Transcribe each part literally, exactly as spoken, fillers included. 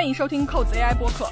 欢迎收听扣子 A I 播客。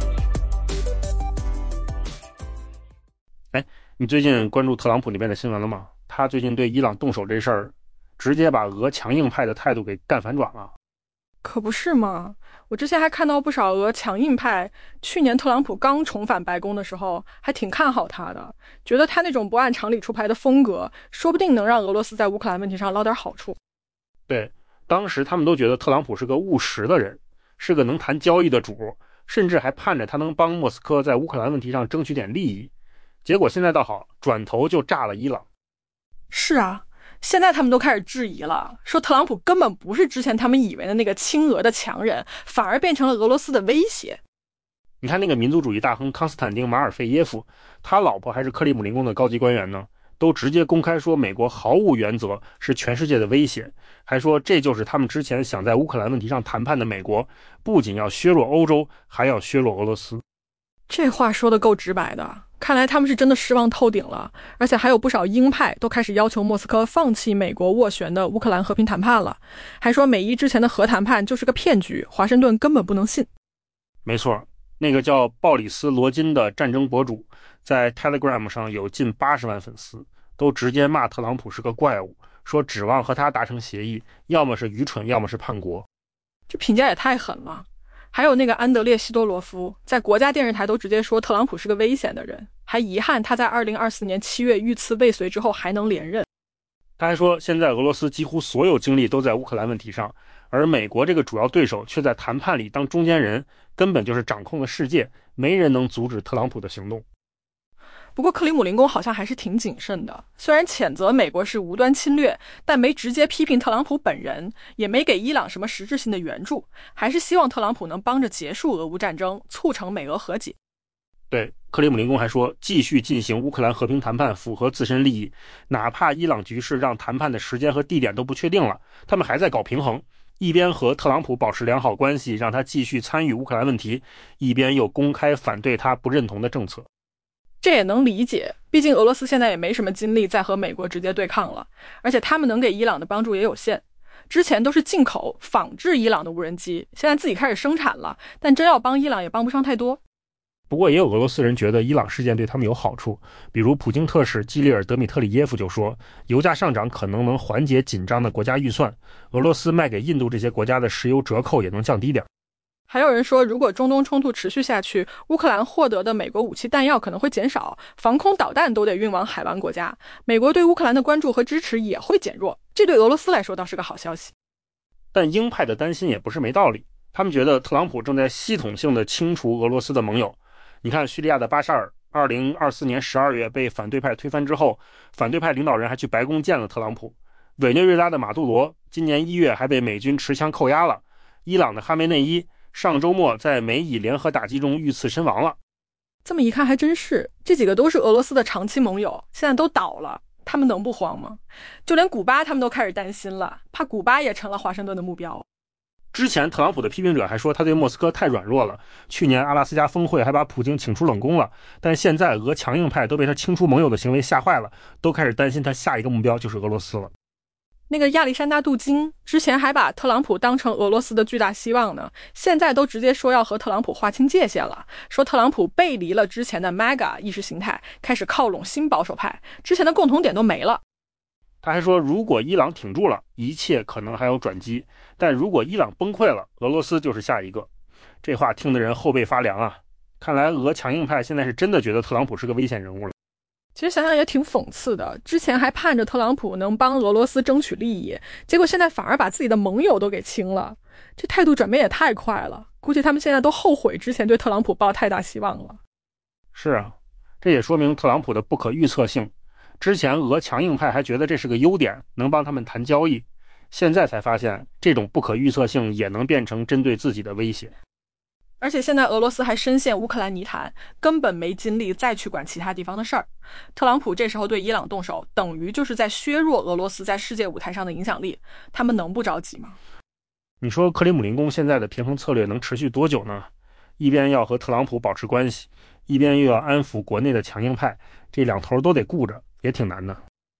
哎，你最近关注特朗普那边的新闻了吗？他最近对伊朗动手这事儿，直接把俄强硬派的态度给干反转了。 可不是吗？我之前还看到不少俄强硬派，去年特朗普刚重返白宫的时候，还挺看好他的，觉得他那种不按常理出牌的风格，说不定能让俄罗斯在乌克兰问题上捞点好处。 对，当时他们都觉得特朗普是个务实的人，是个能谈交易的主，甚至还盼着他能帮莫斯科在乌克兰问题上争取点利益。结果现在倒好，转头就炸了伊朗。 是啊，现在他们都开始质疑了，说特朗普根本不是之前他们以为的那个亲俄的强人，反而变成了俄罗斯的威胁。 你看那个民族主义大亨康斯坦丁·马尔费耶夫，他老婆还是克里姆林宫的高级官员呢，都直接公开说美国毫无原则，是全世界的威胁，还说这就是他们之前想在乌克兰问题上谈判的美国，不仅要削弱欧洲，还要削弱俄罗斯。 这话说得够直白的，看来他们是真的失望透顶了，而且还有不少鹰派都开始要求莫斯科放弃美国斡旋的乌克兰和平谈判了，还说美伊之前的核谈判就是个骗局，华盛顿根本不能信。 没错，那个叫鲍里斯·罗金的战争博主，在 Telegram 上有近八十万粉丝，都直接骂特朗普是个怪物，说指望和他达成协议，要么是愚蠢，要么是叛国。 这评价也太狠了。还有那个安德烈·西多罗夫，在国家电视台都直接说特朗普是个危险的人，还遗憾他在二零二四年七月遇刺未遂之后还能连任。 他还说现在俄罗斯几乎所有精力都在乌克兰问题上，而美国这个主要对手却在谈判里当中间人，根本就是掌控了世界，没人能阻止特朗普的行动。 不过克里姆林宫好像还是挺谨慎的，虽然谴责美国是无端侵略，但没直接批评特朗普本人，也没给伊朗什么实质性的援助，还是希望特朗普能帮着结束俄乌战争，促成美俄和解。 对，克里姆林宫还说继续进行乌克兰和平谈判符合自身利益，哪怕伊朗局势让谈判的时间和地点都不确定了，他们还在搞平衡，一边和特朗普保持良好关系，让他继续参与乌克兰问题，一边又公开反对他不认同的政策。 这也能理解，毕竟俄罗斯现在也没什么精力再和美国直接对抗了，而且他们能给伊朗的帮助也有限。之前都是进口仿制伊朗的无人机，现在自己开始生产了，但真要帮伊朗也帮不上太多。 不过也有俄罗斯人觉得伊朗事件对他们有好处，比如普京特使基利尔·德米特里耶夫就说，油价上涨可能能缓解紧张的国家预算，俄罗斯卖给印度这些国家的石油折扣也能降低点。 还有人说，如果中东冲突持续下去，乌克兰获得的美国武器弹药可能会减少，防空导弹都得运往海湾国家，美国对乌克兰的关注和支持也会减弱，这对俄罗斯来说倒是个好消息。 但鹰派的担心也不是没道理，他们觉得特朗普正在系统性的清除俄罗斯的盟友。你看叙利亚的巴沙尔二零二四年十二月被反对派推翻之后，反对派领导人还去白宫见了特朗普。委内瑞拉的马杜罗今年一月还被美军持枪扣押了，伊朗的哈梅内伊上周末在美以联合打击中遇刺身亡了。 这么一看还真是，这几个都是俄罗斯的长期盟友，现在都倒了，他们能不慌吗？就连古巴他们都开始担心了，怕古巴也成了华盛顿的目标。 之前特朗普的批评者还说他对莫斯科太软弱了，去年阿拉斯加峰会还把普京请出冷宫了，但现在俄强硬派都被他清除盟友的行为吓坏了，都开始担心他下一个目标就是俄罗斯了。 那个亚历山大·杜金之前还把特朗普当成俄罗斯的巨大希望呢，现在都直接说要和特朗普划清界限了，说特朗普背离了之前的 M A G A 意识形态，开始靠拢新保守派，之前的共同点都没了。 他还说，如果伊朗挺住了，一切可能还有转机，但如果伊朗崩溃了，俄罗斯就是下一个。这话听得人后背发凉啊！看来俄强硬派现在是真的觉得特朗普是个危险人物了。 其实想想也挺讽刺的，之前还盼着特朗普能帮俄罗斯争取利益，结果现在反而把自己的盟友都给清了，这态度转变也太快了，估计他们现在都后悔之前对特朗普抱太大希望了。 是啊，这也说明特朗普的不可预测性。之前俄强硬派还觉得这是个优点，能帮他们谈交易，现在才发现这种不可预测性也能变成针对自己的威胁。 而且现在俄罗斯还深陷乌克兰泥潭，根本没精力再去管其他地方的事儿。特朗普这时候对伊朗动手，等于就是在削弱俄罗斯在世界舞台上的影响力，他们能不着急吗？ 你说克里姆林宫现在的平衡策略能持续多久呢？一边要和特朗普保持关系，一边又要安抚国内的强硬派，这两头都得顾着，也挺难的。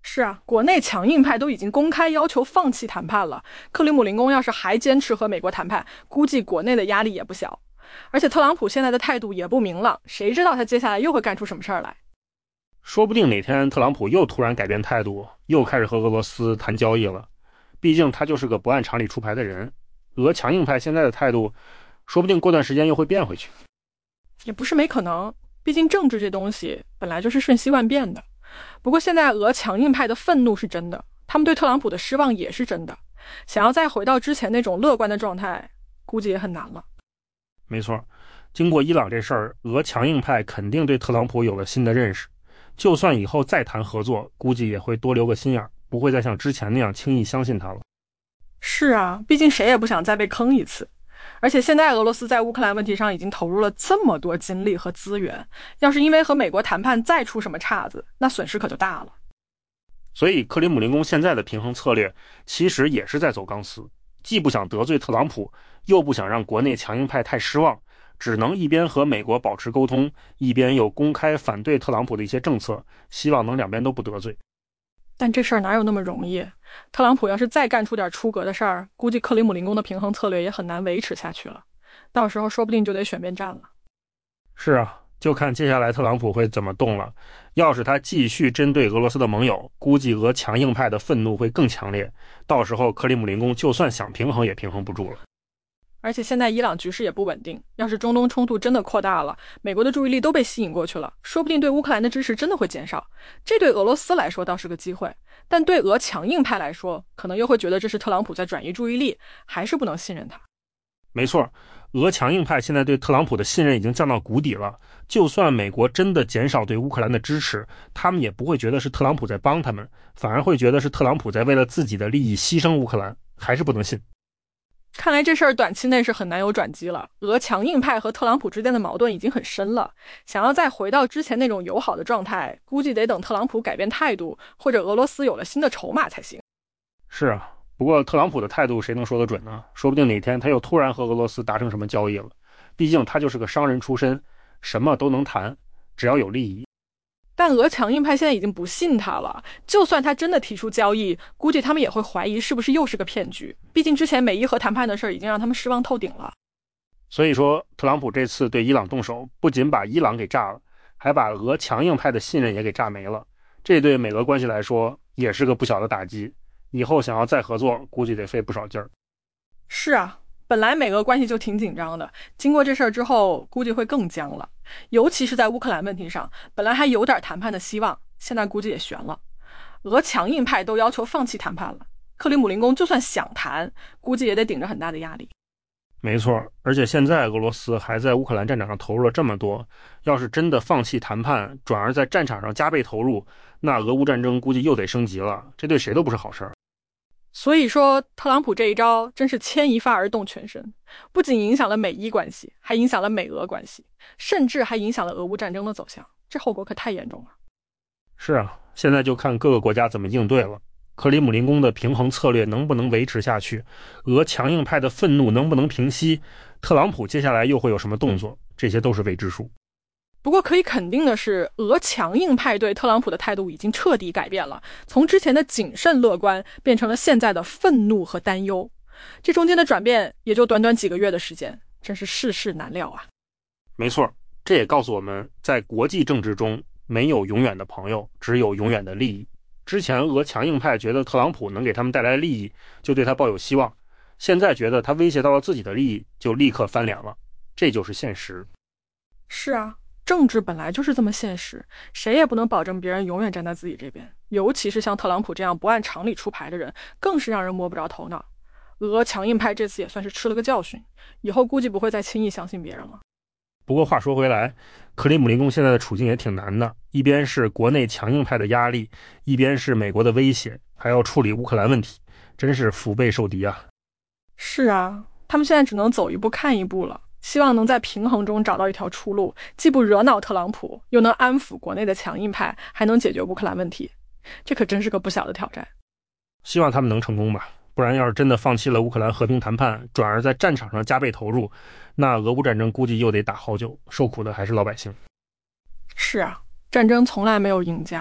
是啊，国内强硬派都已经公开要求放弃谈判了，克里姆林宫要是还坚持和美国谈判，估计国内的压力也不小。而且特朗普现在的态度也不明朗，谁知道他接下来又会干出什么事儿来。 说不定哪天特朗普又突然改变态度，又开始和俄罗斯谈交易了。毕竟他就是个不按常理出牌的人，俄强硬派现在的态度说不定过段时间又会变回去。 也不是没可能，毕竟政治这东西本来就是瞬息万变的。不过现在俄强硬派的愤怒是真的，他们对特朗普的失望也是真的，想要再回到之前那种乐观的状态，估计也很难了。 没错，经过伊朗这事儿，俄强硬派肯定对特朗普有了新的认识，就算以后再谈合作，估计也会多留个心眼，不会再像之前那样轻易相信他了。 是啊，毕竟谁也不想再被坑一次。而且现在俄罗斯在乌克兰问题上已经投入了这么多精力和资源，要是因为和美国谈判再出什么岔子，那损失可就大了。 所以克里姆林宫现在的平衡策略其实也是在走钢丝，既不想得罪特朗普，又不想让国内强硬派太失望，只能一边和美国保持沟通，一边又公开反对特朗普的一些政策，希望能两边都不得罪。 但这事儿哪有那么容易？特朗普要是再干出点出格的事儿，估计克里姆林宫的平衡策略也很难维持下去了，到时候说不定就得选边站了。 是啊，就看接下来特朗普会怎么动了。要是他继续针对俄罗斯的盟友，估计俄强硬派的愤怒会更强烈，到时候克里姆林宫就算想平衡也平衡不住了。 而且现在伊朗局势也不稳定，要是中东冲突真的扩大了，美国的注意力都被吸引过去了，说不定对乌克兰的支持真的会减少。这对俄罗斯来说倒是个机会，但对俄强硬派来说，可能又会觉得这是特朗普在转移注意力，还是不能信任他。 没错，俄强硬派现在对特朗普的信任已经降到谷底了，就算美国真的减少对乌克兰的支持，他们也不会觉得是特朗普在帮他们，反而会觉得是特朗普在为了自己的利益牺牲乌克兰，还是不能信。 看来这事儿短期内是很难有转机了，俄强硬派和特朗普之间的矛盾已经很深了，想要再回到之前那种友好的状态，估计得等特朗普改变态度，或者俄罗斯有了新的筹码才行。 是啊，不过特朗普的态度谁能说得准呢？说不定哪天他又突然和俄罗斯达成什么交易了，毕竟他就是个商人出身，什么都能谈，只要有利益。 但俄强硬派现在已经不信他了，就算他真的提出交易，估计他们也会怀疑是不是又是个骗局，毕竟之前美伊核谈判的事已经让他们失望透顶了。 所以说特朗普这次对伊朗动手，不仅把伊朗给炸了，还把俄强硬派的信任也给炸没了，这对美俄关系来说也是个不小的打击，以后想要再合作估计得费不少劲儿。 是啊，本来美俄关系就挺紧张的，经过这事儿之后估计会更僵了，尤其是在乌克兰问题上，本来还有点谈判的希望，现在估计也悬了。俄强硬派都要求放弃谈判了，克里姆林宫就算想谈，估计也得顶着很大的压力。 没错，而且现在俄罗斯还在乌克兰战场上投入了这么多，要是真的放弃谈判，转而在战场上加倍投入，那俄乌战争估计又得升级了，这对谁都不是好事儿。 所以说特朗普这一招真是牵一发而动全身，不仅影响了美伊关系，还影响了美俄关系，甚至还影响了俄乌战争的走向，这后果可太严重了。 是啊，现在就看各个国家怎么应对了，克里姆林宫的平衡策略能不能维持下去，俄强硬派的愤怒能不能平息，特朗普接下来又会有什么动作，这些都是未知数。 不过可以肯定的是，俄强硬派对特朗普的态度已经彻底改变了，从之前的谨慎乐观变成了现在的愤怒和担忧。这中间的转变也就短短几个月的时间，真是世事难料啊。 没错，这也告诉我们，在国际政治中没有永远的朋友，只有永远的利益。之前俄强硬派觉得特朗普能给他们带来利益，就对他抱有希望，现在觉得他威胁到了自己的利益，就立刻翻脸了，这就是现实。 是啊，政治本来就是这么现实，谁也不能保证别人永远站在自己这边，尤其是像特朗普这样不按常理出牌的人，更是让人摸不着头脑。俄强硬派这次也算是吃了个教训，以后估计不会再轻易相信别人了。 不过话说回来，克里姆林宫现在的处境也挺难的，一边是国内强硬派的压力，一边是美国的威胁，还要处理乌克兰问题，真是腹背受敌啊。 是啊，他们现在只能走一步看一步了，希望能在平衡中找到一条出路，既不惹恼特朗普，又能安抚国内的强硬派，还能解决乌克兰问题，这可真是个不小的挑战。 希望他们能成功吧，不然要是真的放弃了乌克兰和平谈判，转而在战场上加倍投入，那俄乌战争估计又得打好久，受苦的还是老百姓。 是啊，战争从来没有赢家，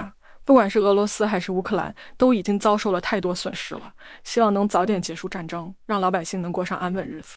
不管是俄罗斯还是乌克兰，都已经遭受了太多损失了，希望能早点结束战争，让老百姓能过上安稳日子。